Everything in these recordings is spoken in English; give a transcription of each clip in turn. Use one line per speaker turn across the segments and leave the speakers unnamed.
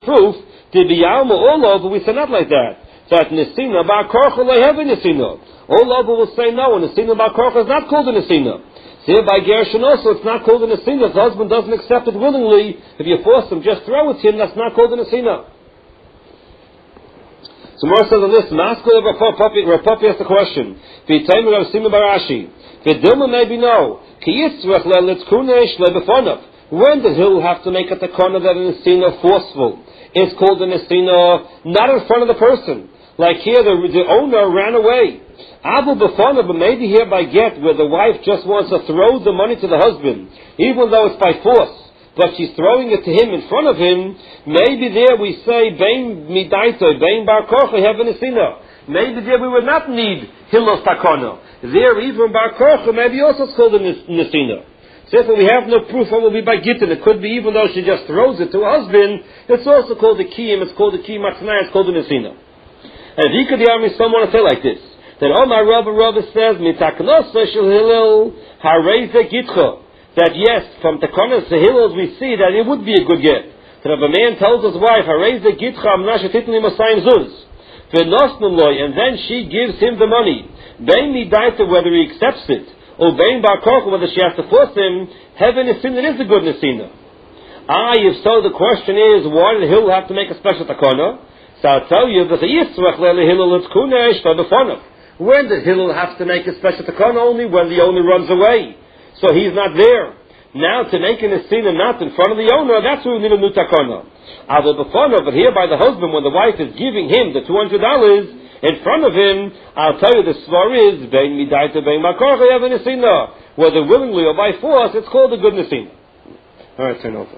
proof, to be Alma all over, we say not like that. That Nesina Bar Korcha lo have a Nesina. All over will say no, and Nesina Bar Korcha is not called a Nesina. Here by Gershon also, it's not called a Nesina. If the husband doesn't accept it willingly, if you force him, just throw it to him, that's not called a Nesina. So more says on this, Maskul of Rapapi asks the question, V'yitayim Rav Sima Barashi, V'dilma maybe no, Ki Yitzrach le'litzkunesh le'befonav. When did he have to make a takana that a Nesina forceful? It's called a Nesina not in front of the person. Like here, the owner ran away. Abu B'fonav, but maybe here by get, where the wife just wants to throw the money to the husband, even though it's by force, but she's throwing it to him in front of him, maybe there we say, Bein Midaito, Bein Bar Korcha, have a Nesina. Maybe there we would not need Hilos Takana. There, even Bar Korcha, maybe also it's called a Nesina. So if we have no proof, it will be by Gittin. It could be even though she just throws it to her husband, it's also called a Kiyim, it's called a Kiyim Matznai, it's called a Nesina. And if you could hear me, someone to say like this, that Omar Rabba says, Mitaknosa Shel Hillel, Hareze Gitcha. That yes, from Takonas to Hillel we see that it would be a good get. That if a man tells his wife, Hareze Gitcha Amnasha Titni Masayim Zuz, and then she gives him the money, Bein Midaita, whether he accepts it, or Bein Bar Korcha, whether she has to force him, heaven is sin, it is a good Nesina. If so, the question is, why did Hillel have to make a special Takana? So I'll tell you, that the Yitzrach Lele Hillel Litzkunesh Fabefonav. When did Hillel have to make a special takana? Only when the owner runs away. So he's not there. Now to make an Nesina not in front of the owner, that's where we need a new takana. But here by the husband, when the wife is giving him the $200 in front of him, I'll tell you the svar is, Bein Midaita Bein Makorcha have a Nesina. Whether willingly or by force, it's called a good Nesina. Alright, turn over.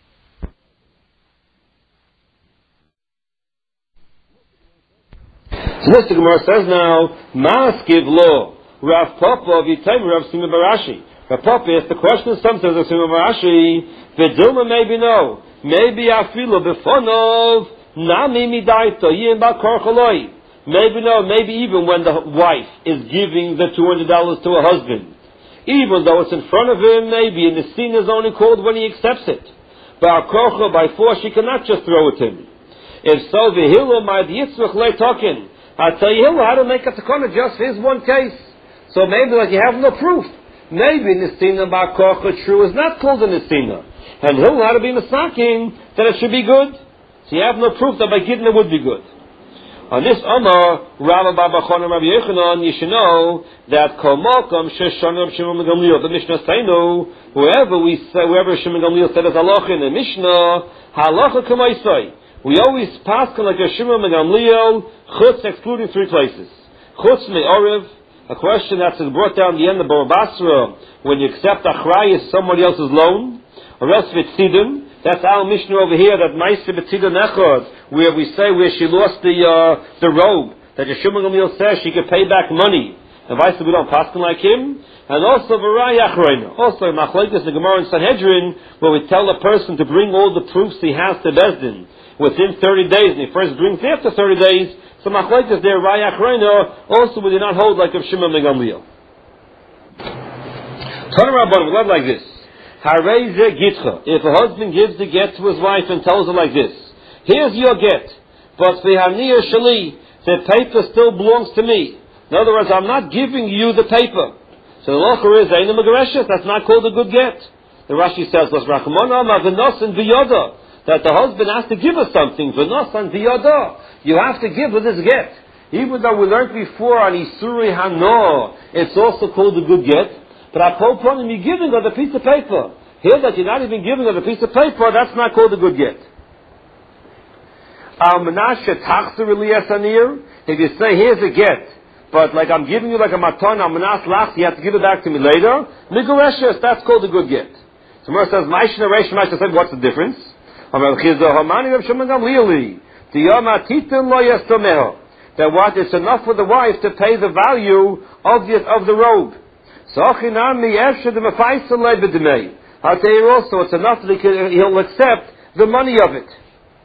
So this the Gemara says now, Maskiv lo, Rav Papa v'yitayim Rav Sima Barashi. Rav Papa asks the question sometimes Rav Sima Barashi, V'dilma maybe no, maybe afilu b'fonov, nami midaito, yim ba korchaloi. Maybe no, maybe even when the wife is giving the $200 to her husband, even though it's in front of him, maybe, and the scene is only called when he accepts it. But korcha, by force, she cannot just throw it to him. If so, v'hilo ma'ad yitzrach le'tokin. I'll tell you how to make a takana just for his one case. So maybe like you have no proof. Maybe Nesina Bar Korcha true is not called a Nesina. And he'll how to be Masaking that it should be good. So you have no proof that by Gittin it would be good. On this Amar, Rabba Baba Chon and Rabbi Yechanan, you should know that Kol Malkam Sheshanam Shimon Gamliel, the Mishnah Seinu, wherever Shimon Gamliel said as halacha in the Mishnah, halacha k'maisai. We always pass like a Shimon Gamliel, chutz excluding three places. Chutz me'orev, a question that's brought down the end of Baba Basra, when you accept achrayis somebody else's loan, or else v'tzidim. That's our Mishnah over here, that Maisa v'tzidim echad, where we say where she lost the robe, that the Shimon Gamliel says she could pay back money. And vice we don't pass like him. And also v'ray achrayna. Also machlekes the Gemara in Sanhedrin, where we tell a person to bring all the proofs he has to Bezdin within 30 days, and he first brings after 30 days, so machlekes there, Raya Achrayna, also we do not hold like of Shimon ben Gamliel. Tana Rabban, we love like this. Harei ze gitcha. If a husband gives the get to his wife and tells her like this, here's your get, but v'haniyah shali, the paper still belongs to me. In other words, I'm not giving you the paper. So the locher is, Eina Megareshes, that's not called a good get. The Rashi says, Las Rachmana ma v'nosin v'yoda, that the husband has to give us something. V'nosan v'yoda. You have to give her this get. Even though we learned before on Isuri Hano, it's also called a good get. But upon you giving her the piece of paper. Here that you're not even giving her the piece of paper, that's not called a good get. If you say, here's a get, but like I'm giving you like a matan, amanas lach, you have to give it back to me later, Migoreshes, that's called a good get. So Gemara says, Maishna Reish Maishna said, what's the difference? That what is enough for the wife to pay the value of the robe. I'll tell you also, it's enough that he'll accept the money of it.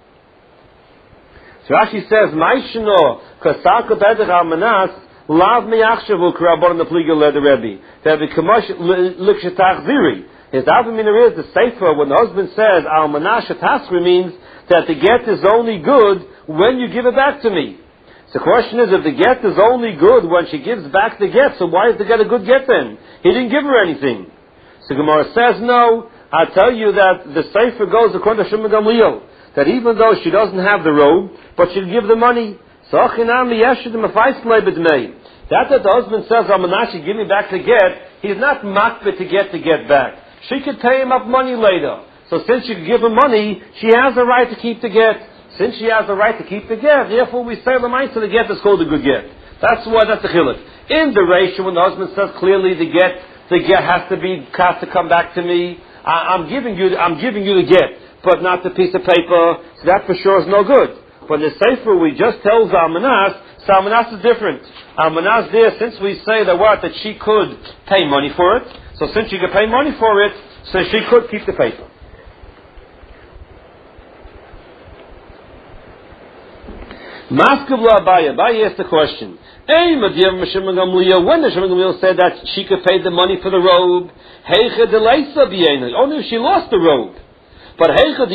So Rashi says, Maishno, Kasaka Bedach Almanas, Lav Meyachshavu Krabon the Pliga Led Rebbe. That the Kamash Likshatach Ziri. His Avamina is the Sefer, when the husband says, Al Manasha Tasri, means that the get is only good when you give it back to me. So the question is, if the get is only good when she gives back the get, so why is the get a good get then? He didn't give her anything. So Gemara says, no, I'll tell you that the Sefer goes according to Shimon Gamliel, that even though she doesn't have the robe, but she'll give the money. So that the husband says, Amanashi, give me back the get, he's not makbet to get the get back. She could pay him up money later. So since she could give him money, she has the right to keep the get. Since she has the right to keep the get, therefore we say the mice to the get is called a good get. That's the chiluk. In the ratio, when the husband says clearly the get has to come back to me. I'm giving you the get, but not the piece of paper. So that for sure is no good. But the Sefer we just tells Almanas, so Almanas is different. Almanas there, since we say that she could pay money for it. So since she could pay money for it, so she could keep the paper. Maskabla Abaya asked the question. When the Shimon Gamliel said that she could pay the money for the robe, only if she lost the robe. But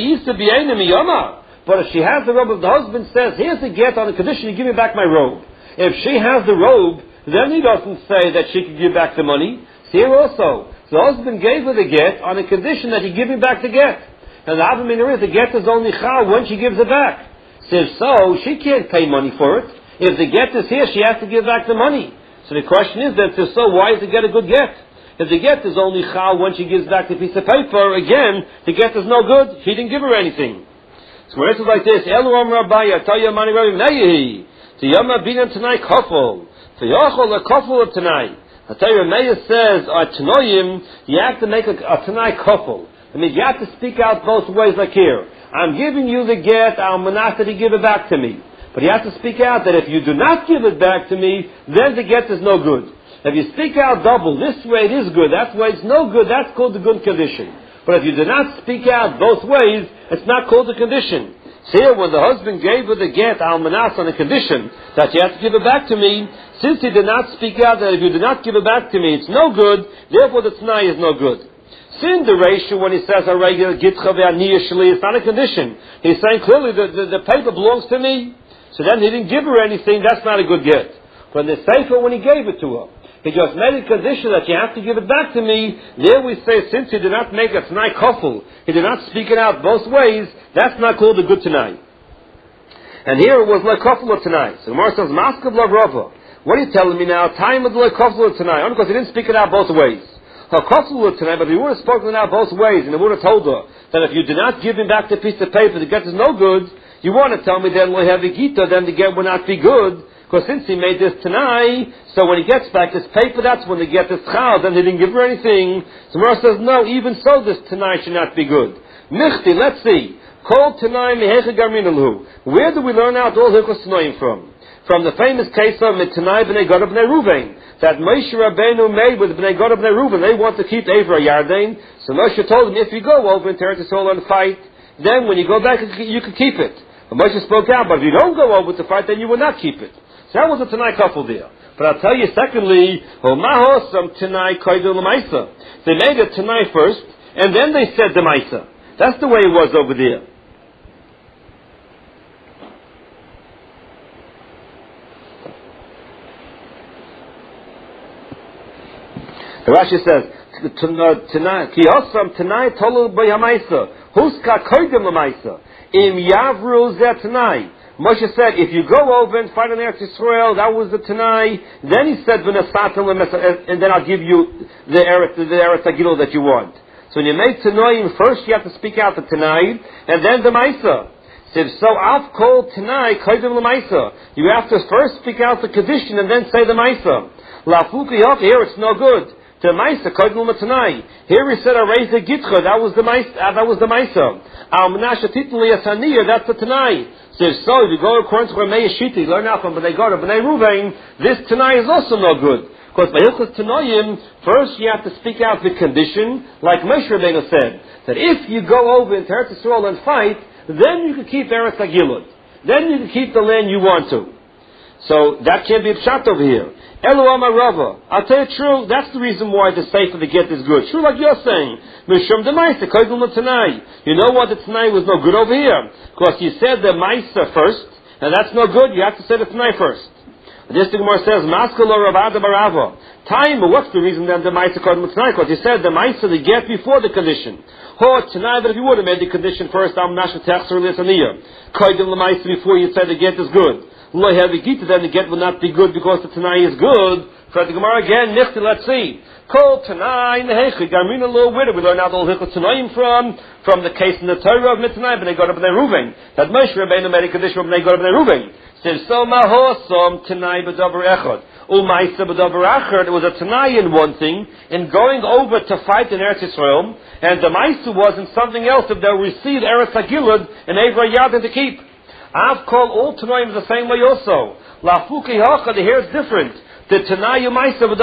if she has the robe, if the husband says, here's the get on the condition you give me back my robe. If she has the robe, then he doesn't say that she can give back the money. Here also, the husband gave her the get on the condition that he give me back the get. And the Avamina is the get is only chal when she gives it back. So if so, she can't pay money for it. If the get is here, she has to give back the money. So the question is that if so, why is the get a good get? If the get is only chal when she gives back the piece of paper, again, the get is no good. He didn't give her anything. So when it's like this, Elu Amar Abaya, tell you mani Rabbi Meir, to Yama Binam Tanai Kofel, to Yochol a Kofel of Tanai. I tell you, Meir says, Tanoim, you have to make a Tanai Kofel. That means you have to speak out both ways like here. I'm giving you the get, I'll manasa to give it back to me. But you have to speak out that if you do not give it back to me, then the get is no good. If you speak out double, this way it is good, that way it's no good, that's called the good condition. But if you do not speak out both ways, it's not called a condition. So here, when the husband gave her the get, al manas, on the condition that you have to give it back to me, since he did not speak out that if you do not give it back to me, it's no good, therefore the t'nai is no good. Sin the ratio, when he says a regular gitcha ve'aniyah shli, it's not a condition. He's saying clearly the paper belongs to me. So then he didn't give her anything, that's not a good get. But in the Sefer, when he gave it to her, he just made a condition that you have to give it back to me. There we say, since he did not make a t'nai kofel, he did not speak it out both ways, that's not called a good t'nai. And here it was like kofel of t'nai. So the Gemara says, Maskav Lavrova. What are you telling me now? Time of the like kofel of t'nai. Only because he didn't speak it out both ways. Kofel of t'nai, but if he would have spoken it out both ways, and he would have told her that if you do not give him back the piece of paper, the get is no good, you want to tell me then then the get will not be good, because since he made this t'nai, so when he gets back this paper, that's when the get is chal, then he didn't give her anything. So Mara says, no, even so this t'nai should not be good. Michti, let's see. Kol t'nai mehecha garminalu. Where do we learn out all hilchos t'naim from? From the famous case of T'nai b'nei Gad b'nei Ruvain, that Moshe Rabbeinu made with b'nei Gad b'nei Ruvain. They want to keep Eivra Yarden, so Moshe told them, if you go over into Eretz Yisrael and fight, then when you go back, you can keep it. But Moshe spoke out, but if you don't go over to fight, then you will not keep it. So that was a T'nai couple there. But I'll tell you, secondly, T'nai koydel l'maisa. They made a T'nai first, and then they said the Maisa. That's the way it was over there. The Rashi says, Ki osam T'nai tolu b'yamaisa. Huska koydel l'maisa. Im yavru zeh T'nai. Moshe said, if you go over and fight in Eretz Yisrael, that was the T'nai. Then he said, and then I'll give you the Eretz Hagilul that you want. So when you make T'naim, first you have to speak out the T'nai, and then the Maisa. So I've called T'nai Kodim l'Maisa. You have to first speak out the condition and then say the Maisa. Lafuki here it's no good. The Maisa Kodim l'T'nai. Here he said, I raised the Gitcha, that was the Maisa. Al Menashe Titli Asaniya, that's the T'nai. So if you go according to Ramei Shiti, learn out from B'nai Gad, B'nai Ruvain, this T'nai is also no good. Because by Hilchos T'nayim, first you have to speak out the condition, like Moshe Rabbeinu said, that if you go over into Eretz Yisrael and fight, then you can keep Eretz Hagilul. Then you can keep the land you want to. So that can't be a pshat over here. Elu Amar Rava. I'll tell you true, that's the reason why the sefer the get is good. True, like you're saying. Mishum the Maisa, Koidum the Tanai. You know what, the Tanai was no good over here? Because you said the Maisa first, and that's no good, you have to say the Tanai first. This the Gemara says, Maskalo Ravada Barava. Time, what's the reason then the Maisa Koidum the Tanai? Because you said the Maisa the get before the condition. Tonight, but if you would have made the condition first, I'm not Shatachsar Lisaniya. Koidum the Maisa before you said the get is good. Lo have Gita, then the get will not be good because the Tanai is good. For the Gemara again, Nichti, let's see. Kol Tanai Nehechi, Garmina Lo Widow. We learn out all Hilchot Tanaim from the case in the Torah of Mittanai, B'nai Gad B'nai Ruvain. That Moshe Rabbeinu made a condition of B'nai Gad B'nai Ruvain. Says, so Mahosom Tanai B'davar Echad. U'maisa B'davar Achad. It was a Tanai in one thing, in going over to fight in Eretz Yisrael, and the Maisa was in something else if they'll receive Eretz HaGilad and Eivra Yadin to keep. I've called all Tanaim the same way also. La Fuki Hacha, the hair is different. The Tanai Maisa